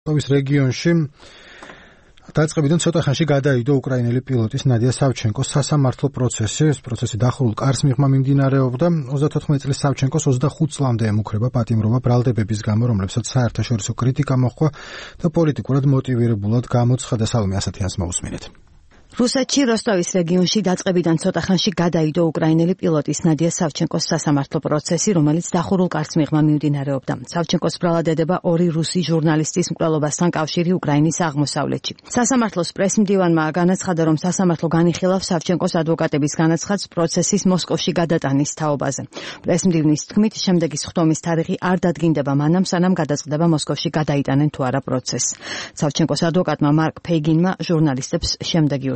როსტოვის რეგიონში დაწყებიდან ცოტა ხანში გადაიდო უკრაინელი პილოტის ნადია სავჩენკოს სასამართლო პროცესი. ეს პროცესი დახურულ კარს მიღმა მიმდინარეობდა. 34 წლის სავჩენკოს 25 წლამდე ემუქრება პატიმრობა ბრალდებების გამო, რომლებსაც საერთაშორისო კრიტიკა მოჰყვა და პოლიტიკურად მოტივირებულად გამოცხადა. სალომე ასათიანს მოусმინეთ. რუსეთში როსტოვის რეგიონში დაწყებიდან ცოტა ხანში გადაიდო უკრაინელი პილოტის ნადია სავჩენკოს სასამართლო პროცესი, რომელიც დახურულ კარს მიღმა მიმდინარეობდა. სავჩენკოს ბრალადედება ორი რუსი ჟურნალისტის მკვლელობასთან კავშირი უკრაინის აღმოსავლეთში. სასამართლოს პრესმდივანმა განაცხადა, რომ სასამართლო განიხილავს სავჩენკოს ადვოკატების განაცხადს პროცესის მოსკოვში გადატანის თაობაზე. პრესმდივნის თქმით, შემდეგი სხდომის თარიღი არ დადგინდება მანამ, სანამ გადაწყდება მოსკოვში გადაიტანენ თუ არა პროცესს. სავჩენკოს ადვოკატმა მარკ ფეიგინმა ჟურნალისტებს შემდეგი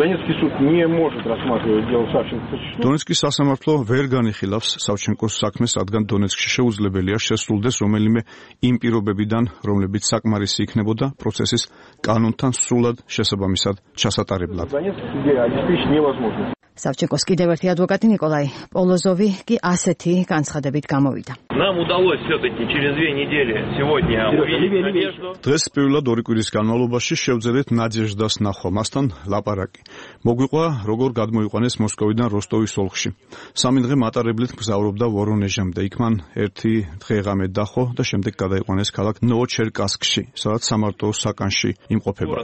დონეცკის სასამართლო ვერ განიხილავს სავჩენკოს საქმეს, რადგან დონეცკში შეუძლებელია შესრულდეს რომელიმე იმ პირობებიდან, რომლებიც საკმარისი იქნებოდა პროცესის კანონთან სრულად შესაბამისად ჩასატარებლად. სავჩენკოს კიდევ ერთი ადვოკატი ნიკოლაი პოლოზოვი კი ასეთი განცხადებით გამოვიდა. დღეს პირველად 2 კვირის განმავლობაში შევძელეთ ნადეჟდას ნახვა, მასთან ლაპარაკი. მოგვიყვა, როგორ გადმოიყვანეს მოსკოვიდან როსტოვის ოლქში. 3 დღე მატარებლით მგზავრობდა ვორონეჟამდე. იქ მან 1 დღე-ღამე დახო და შემდეგ გადაიყვანეს ქალაქ ნოვოჩერკასკში, სადაც სამარტოოს საკანში იმყოფება.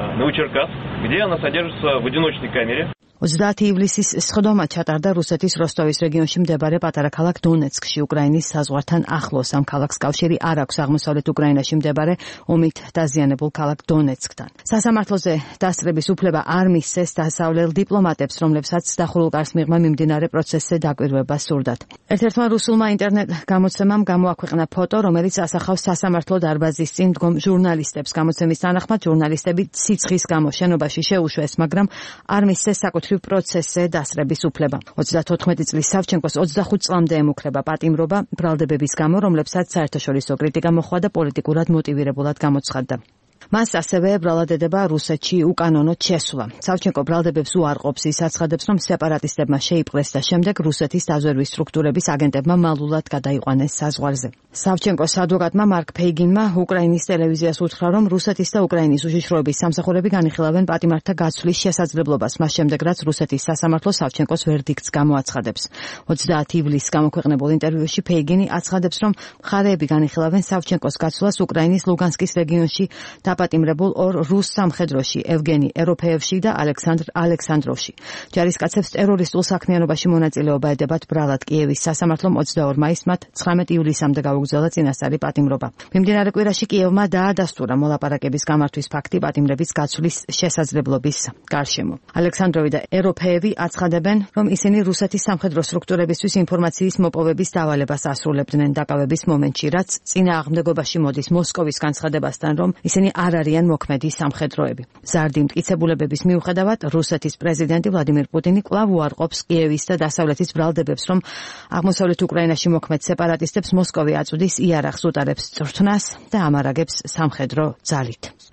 30 ივლისის სხდომა ჩატარდა რუსეთის როსტოვის რეგიონში მდებარე პატარა ქალაქ დონეცკში, უკრაინის საზღვართან ახლოს. ამ ქალაქს კავშირი არ აქვს აღმოსავლეთ უკრაინაში მდებარე ომით დაზიანებულ ქალაქ დონეცკთან. სასამართლოზე დასწრების უფლება არ მისცეს დასავლელ დიპლომატებს, რომლებსაც დახურულ კარს მიღმა მიმდინარე პროცესზე დაკვირვება სურდათ. ერთ-ერთმა რუსულმა ინტერნეტ გამოცემამ გამოაქვეყნა ფოტო, რომელიც ასახავს სასამართლო დარბაზის წინ მდგომ ჟურნალისტებს. გამოცემის თანახმად ჟურნალისტები სიცხის გამო შენობაში შეუშვეს, მაგრამ არ მისცეს საკუთრივ პროცესზე დასწრების უფლება. 34 წლის სავჩენკოს 25 წლამდე ემუქრება პატიმრობა ბრალდებების გამო, რომლებსაც საერთაშორისო კრიტიკა მოჰყვა და პოლიტიკურად მოტივირებულად გამოცხადდა. მას ასევე ბრალადედება რუსეთში უკანონოდ შესვლა. სავჩენკო ბრალდებებს უარყოფს, ის აცხადებს, რომ სეპარატისტებმა შეიპყრეს და შემდეგ რუსეთის დაზვერვის სტრუქტურების აგენტებმა მალულად გადაიყვანეს საზღვარზე. სავჩენკოს ადვოკატმა მარკ ფეიგინმა უკრაინის ტელევიზიას უთხრა, რომ რუსეთის და უკრაინის უშიშროების სამსახურები განიხილავენ პატიმართა გაცვლის შესაძლებლობას, მას შემდეგ რაც რუსეთის სასამართლო სავჩენკოს ვერდიქტს გამოაცხადებს. 30 ივლისს გამოქვეყნებულ ინტერვიუში ფეიგინი აცხადებს, რომ მხარეები განიხილავენ სავჩენკოს გაცვლას უკრაინის ლუგანსკის რეგიონში დაპატიმრებულ ორ რუს სამხედროში, ევგენი ეროფეევში და ალექსანდრ ალექსანდროვში. ჯარისკაცებს ტერორისტულ საქმიანობაში მონაწილეობა ედებათ ბრალად. კიევის სასამართლომ 22 მაისს მათ 19 ივლისამდე გაუგზავნა წინასწარი პატიმრობა. მიმდინარე კვირაში კიევმა დაადასტურა მოლაპარაკების გამართვის ფაქტი პატიმრების გაცვლის შესაძლებლობის გარშემო. ალექსანდროვი და ეროფეევი აცხადებენ, რომ ისინი რუსეთის სამხედრო სტრუქტურებისთვის ინფორმაციის მოპოვების დავალებას ასრულებდნენ დაკავების მომენტში, რაც წინააღმდეგობაში მოდის მოსკოვის განცხადებასთან, რომ ისინი არ არიან მოქმედი სამხედროები. ზარდი მტკიცებულებების მიუხედავად, რუსეთის პრეზიდენტი ვლადიმირ პუტინი კვლავ უარყოფს კიევის და დასავლეთის ბრალდებებს, რომ აღმოსავლეთ უკრაინაში მოქმედ სეპარატისტებს მოსკოვი აწვდის იარაღს, უტარებს წვრთნას და ამარაგებს სამხედრო ძალით.